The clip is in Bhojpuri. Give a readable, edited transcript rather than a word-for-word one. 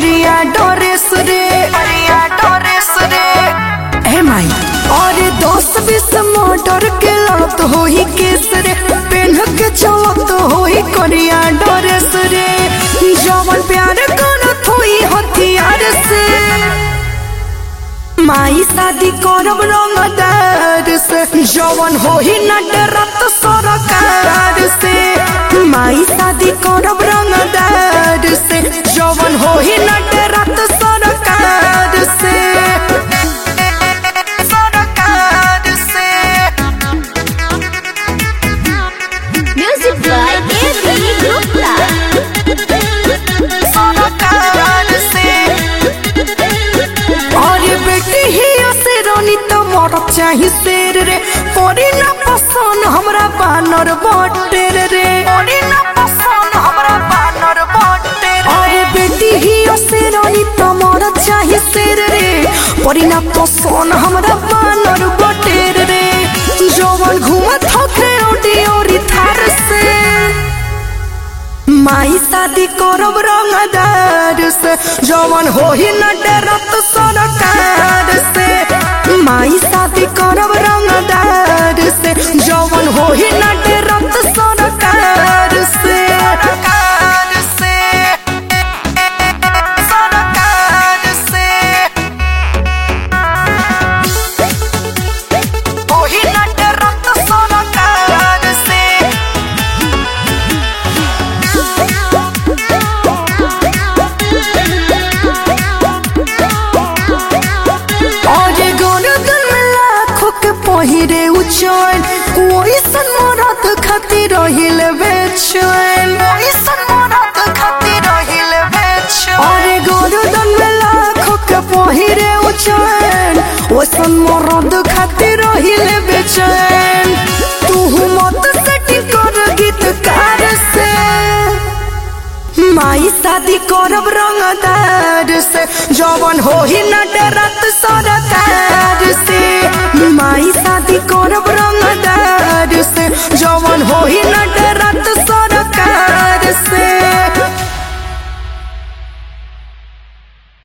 करिया डोरेस रे ए माई और 10-20 मोटर के लड़त होई केस रे पेन के चलत होई करिया डोरेस रे जवन प्यार करत होई हथियार से माई शादी करब रंगदार से जवन होई न डरत सरकार से माई शादी करब रंगदार से जवन होई न डरत सरकार से म्यूजिक बाय एबी गुप्ता और बेटी ही से रानी तो मरत चाही शेर रे परी न पसंद हमरा बानर बटेर रे और बेटी ही से रानी तो मरत चाही शेर रे परी न पसंद हमरा बानर बटेर रे जवन घूमत होखे ओडी और थार से माई शादी करब रंगदार से जवन होई न डरत सरकार से माई शादी करब रंगदार से जवन होई न डरत सरकार से होई न डरत सरकार से पहिरे उचैन कोई सन मरद खातिर रहिल बेचैन अरे गोरदन में लाखों के पहिरे उचैन ओ सन मरद खातिर रहिल बेचैन तू मत सेटिंग कर गीतकार से माई शादी करब रंगदार से जवन होई न डरत सर